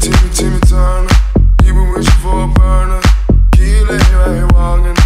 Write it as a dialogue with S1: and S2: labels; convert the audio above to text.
S1: Timmy Turner. You been wishing for a burner. Keep lay right walking.